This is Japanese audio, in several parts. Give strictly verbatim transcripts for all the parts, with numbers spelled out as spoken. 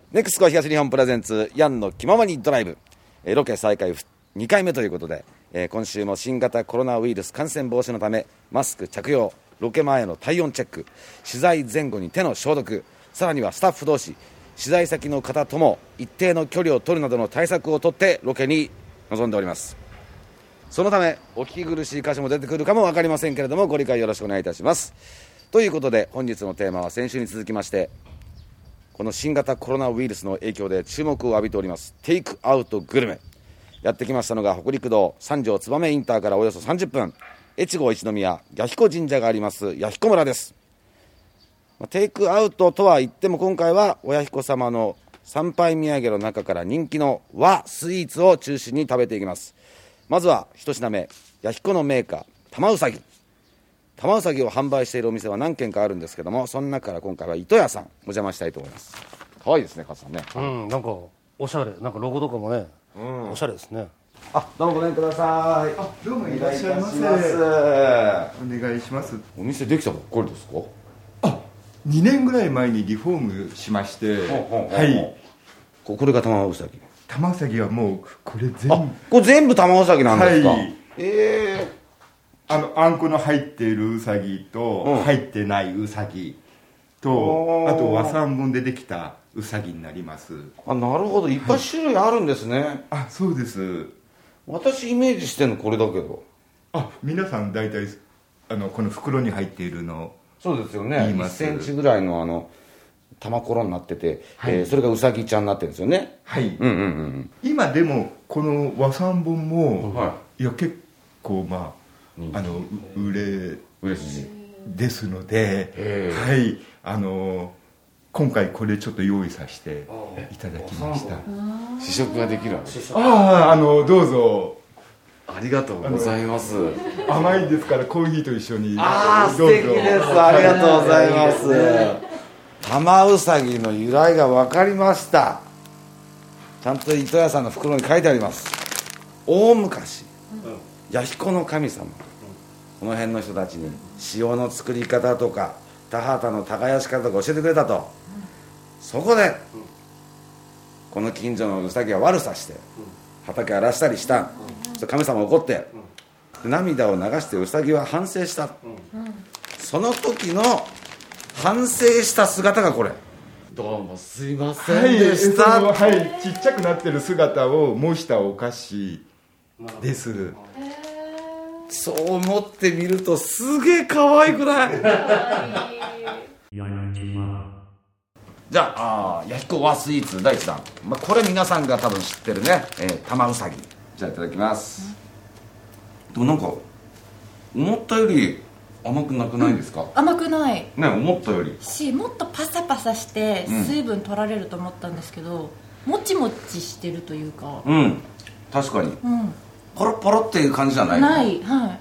ネクスコ東日本プレゼンツヤンの気ままにドライブ、えー、ロケ再開にかいめということで、えー、今週も新型コロナウイルス感染防止のためマスク着用、ロケ前の体温チェック、取材前後に手の消毒、さらにはスタッフ同士、取材先の方とも一定の距離を取るなどの対策を取ってロケに臨んでおります。そのためお聞き苦しい箇所も出てくるかも分かりませんけれども、ご理解よろしくお願いいたします。ということで本日のテーマは先週に続きまして、この新型コロナウイルスの影響で注目を浴びておりますテイクアウトグルメ、やってきましたのが北陸道三条燕インターからおよそさんじゅっぷん、越後一宮弥彦神社があります弥彦村です。テイクアウトとは言っても今回はお弥彦様の参拝土産の中から人気の和スイーツを中心に食べていきます。まずは一品目、弥彦のメーカー玉うさぎ。玉うさぎを販売しているお店は何軒かあるんですけども、その中から今回は糸屋さんお邪魔したいと思います。可愛いですね、勝さんね。 うん、なんかおしゃれ、なんかロゴとかもね、うん、おしゃれですね。 あ、どうもごめんください。 あ、どうもいらっしゃいませ。お願いします。 お店できたばっかりですか？ あ、にねんぐらい前にリフォームしまして、はい。 これが玉うさぎ。 玉うさぎはもうこれ全部。 あ、これ全部玉うさぎなんですか？ はい。ええー。あのあんこの入っているうさぎと、うん、入ってないうさぎと、あと和三盆でできたうさぎになります。 あ、なるほど、いっぱい種類あるんですね。はい、 あ、そうです。 私イメージしてるのこれだけど。 あ、皆さん大体あのこの袋に入っているの。 そうですよね。いっセンチぐらいのあの玉ころになってて、はい、えー、それがうさぎちゃんになってるんですよね。 はい。 うんうんうん。 今でもこの和三盆も、 はい、 いや結構まあ。あの売れですので、はい、あの今回これちょっと用意させていただきました。 試食ができるわけです。 ああ、あのどうぞ。 ありがとうございます。 甘いですからコーヒーと一緒に。 ああ、素敵です。ありがとうございます。玉うさぎの由来が分かりました。ちゃんと糸屋さんの袋に書いてあります。大昔、弥彦の神様、この辺の人たちに塩の作り方とか田畑の耕し方とか教えてくれたと、うん、そこで、うん、この近所のうさぎは悪さして、うん、畑荒らしたりした、うん、そして神様怒って、うん、涙を流してうさぎは反省した、うん、その時の反省した姿がこれ。どうもすいませんでした。 はい、はい、ちっちゃくなってる姿を模したお菓子です。 そう思ってみるとすげえ可愛くない？じゃあ、弥彦和スイーツ第一弾、まあ、これ皆さんが多分知ってるね、えー、玉うさぎ。じゃあいただきます。でもなんか思ったより甘くなくないですか？うん、 甘くないね、思ったよりし、もっとパサパサして水分取られると思ったんですけど、うん、もちもちしてるというか、 うん、確かに、うん、ポロポロっていう感じじゃないない、はい、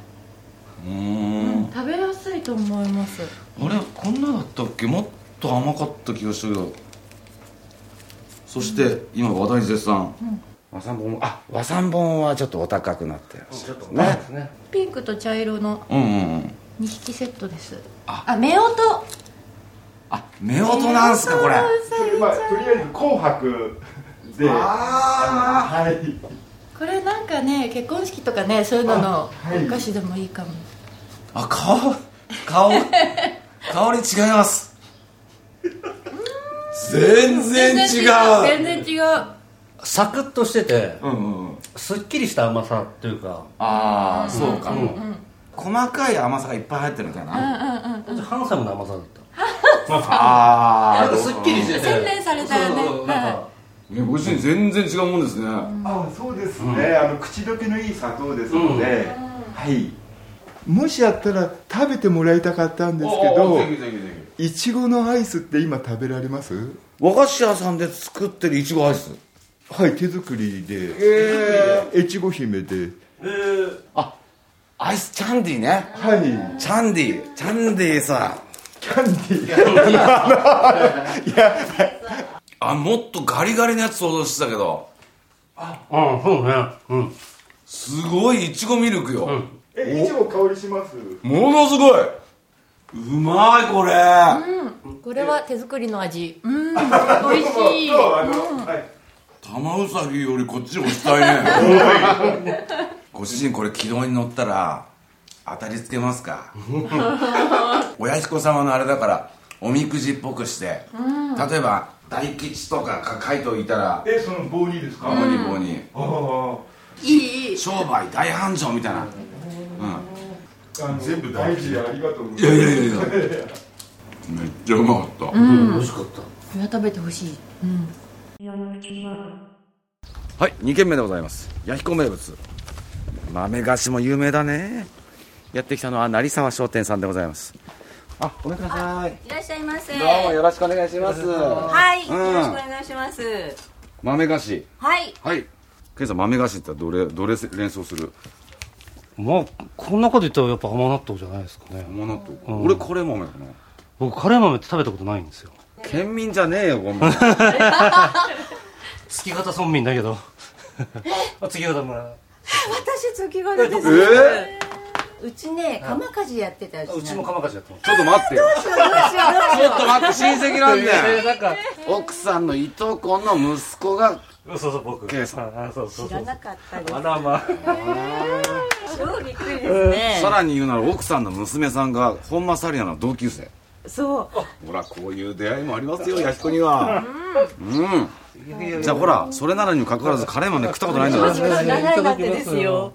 うーん、 うん、食べやすいと思います。 あれ、こんなだったっけ？もっと甘かった気がするよ。そして、うん、今話題絶賛、うん、和三盆、あ、和三盆はちょっとお高くなってるんですね、うん、ね、 ピンクと茶色のにひきセットです。 あ、 あ、夫婦、 あ、夫婦なんすかこれ。 まあ、とりあえず紅白で、 ああ、はい、 これなんかね、結婚式とかね、そういうののお菓子でもいいかも。 あ、香香香り違います。全然違う。 全然違う。 サクッとしてて、 うんうんうん、すっきりした甘さっていうか。 ああ、そうかも、うんうん、細かい甘さがいっぱい入ってるみたいな、 うんうんうん、 ハンサムな甘さだった。 ああ、 なんかすっきりしてて洗練されたよね。 そうそう、なんかね、ご主人全然違うもんですね、うん、 あ、そうですね、うん、あの口どけのいい砂糖ですので、うん、はい、もしやったら食べてもらいたかったんですけど、いちごのアイスって今食べられます？ 和菓子屋さんで作ってるいちごアイス。 はい、手作りで、えー、越後姫で、 えー、あ、アイスチャンディーね。 はい、 チャンディー、チャンディーさ、 キャンディーいや、 あ、もっとガリガリのやつ想像してたけど、 ああ、そうね、うん、 すごいいちごミルクよ、うん、 え、いちご香りします？ ものすごい、うまいこれ、 うん、これは手作りの味、うん、 うん美味しい。 玉うさぎよりこっち押したいねご主人これ軌道に乗ったら当たりつけますか親彦様のあれだからおみくじっぽくして、うん、例えば大吉とか書いておいたらえその棒にですか棒に棒に、 ああいい商売大繁盛みたいな、うん、 全部大事ありがとうございます。いやいやいやいやめっちゃうまかった、 うん、美味しかった。 これは食べてほしい、うん、 はい、に軒目でございます。弥彦名物豆菓子も有名だね。やってきたのは成沢商店さんでございます。あ、ごめんください。 いらっしゃいませ。 どうもよろしくお願いします。 はい、 うん、 よろしくお願いします。 豆菓子。 はいはい。ケンさん豆菓子ってどれどれ連想する？ まあこの中で言ったらやっぱ甘納豆じゃないですかね。 甘納豆、うん、俺カレー豆かな。 僕カレー豆って食べたことないんですよ。 県民じゃねえよこんな月形村民だけど月形村。 私月形です。 えー、うちね釜鍛冶やってた。 うちも釜鍛冶やってます。 ちょっと待ってよ。 どうしようどうしようどうしよう。 ちょっと待って親戚なんだよ。 なんか奥さんのいとこの息子がそうそう僕。 ケイさん。 あそうそうそう。 知らなかったです。 あらまあ。 超びっくりですね。 さらに言うなら奥さんの娘さんが本間紗理奈の同級生。 そう。 ほらこういう出会いもありますよ弥彦には。うん。うんじゃあほらそれなのにもかかわらずカレーマンね食ったことないんだよ。 知らないだってですよ。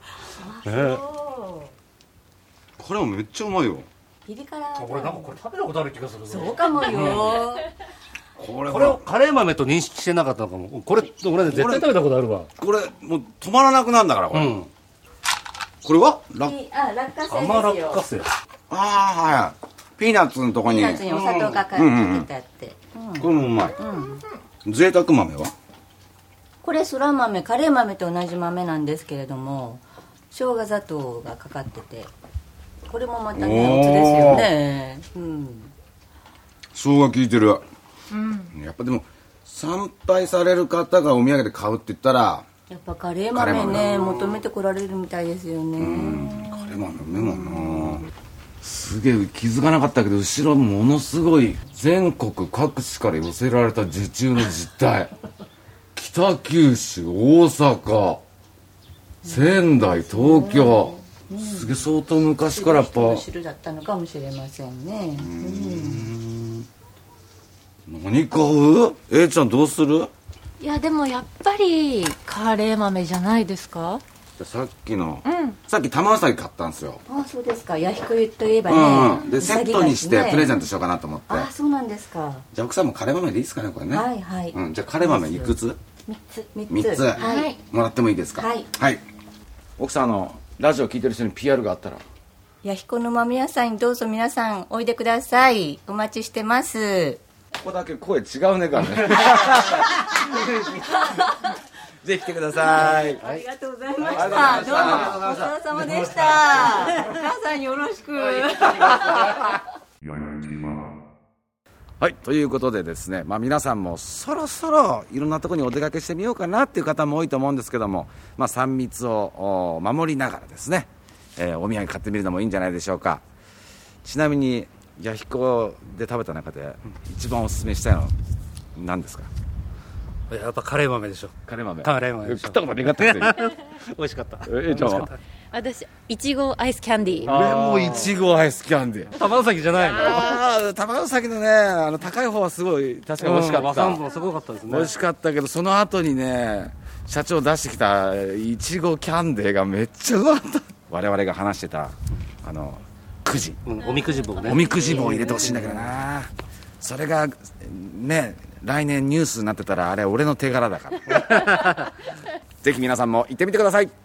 これもめっちゃうまいよ。 ピリ辛。 俺なんかこれ食べたことある気がする。 そうかもよ。 これこれをカレー豆と認識してなかったのかも。これ俺ね絶対食べたことあるわ。 これもう止まらなくなるんだからこれ。うん、これはラッあ落花生ですよ。 甘落花生。 ああはい。ピーナッツのとこに。 ピーナッツにお砂糖がかけてあって。 これもうまい。うん、贅沢豆は？ これそら豆カレー豆と同じ豆なんですけれども生姜砂糖がかかっててこれもまたねおつですよね、うん、 生姜効いてる、うん、やっぱでも参拝される方がお土産で買うって言ったらやっぱカレー豆ね求めてこられるみたいですよね。 うんカレー豆うめえもんな。すげえ気づかなかったけど後ろものすごい全国各地から寄せられた受注の実態北九州大阪仙台東京、うん、すげえ相当昔からやっぱ種類だったのかもしれませんね。うん、 何買う？Aちゃんどうする？ いやでもやっぱりカレー豆じゃないですか。 さっきの、 うん、 さっき玉うさぎ買ったんですよ。 あそうですか。弥彦といえばね、 うんうん、でセットにしてプレゼントしようかなと思って。 あそうなんですか。 じゃあ奥さんもカレー豆でいいですかねこれね。 はいはい、 うん、じゃあカレー豆いくつ？ みっつみっつ、 はい、 もらってもいいですか？ はい、 はい、奥さんのラジオ聞いてる人に ピーアール があったら弥彦の豆屋さんにどうぞ皆さんおいでください。お待ちしてます。 ここだけ声違うねからねぜひ来てください。 ありがとうございました。どうもごちそうさまでした。母さんよろしく。 はい、ということでですね、まあ、皆さんもそろそろいろんなところにお出かけしてみようかなっていう方も多いと思うんですけども、まあ、さん密を守りながらですね、えー、お土産買ってみるのもいいんじゃないでしょうか。ちなみに弥彦で食べた中で一番おすすめしたいのは何ですか？ やっぱカレー豆でしょ。 カレー豆。 カレー豆でしょ。 食ったことなかったですよ。 美味しかった。 ええちゃんは？ 私いちごアイスキャンディー。 俺もいちごアイスキャンディー。 玉うさぎじゃないの？ ああ玉うさぎのねあの高い方はすごい確かに美味しかった。 和三盆すごかったですね。 美味しかったけどその後にね社長出してきたいちごキャンデーがめっちゃうまかった。我々が話してたあのくじ、 うん、おみくじ棒ね。 おみくじ棒入れてほしいんだけどな。それがね来年ニュースになってたらあれ俺の手柄だからぜひ皆さんも行ってみてください。